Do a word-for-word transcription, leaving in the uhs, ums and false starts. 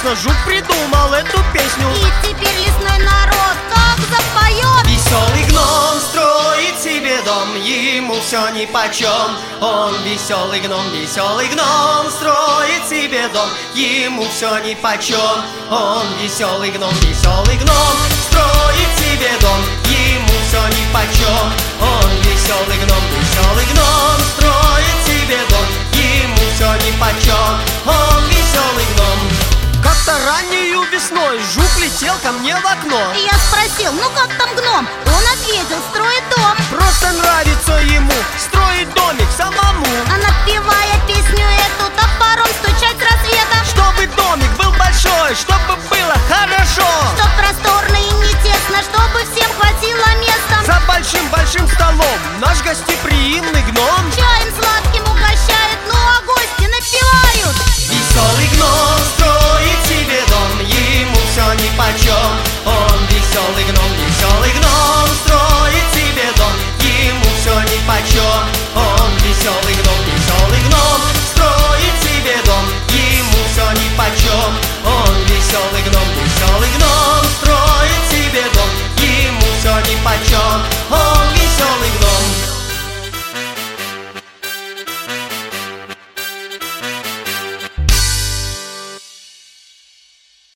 Конечно, жук придумал эту песню. И теперь лесной народ как запоет. Веселый гном строит себе дом, ему все нипочем. Он веселый гном, веселый гном строит себе дом, ему все нипочем. Он веселый гном, веселый гном строит себе дом, ему все нипочем. Он веселый гном, веселый гном строит себе дом, ему все нипочем. Он веселый гном. Как-то раннею весной жук летел ко мне в окно. И я спросил, ну как там гном? Он ответил, строит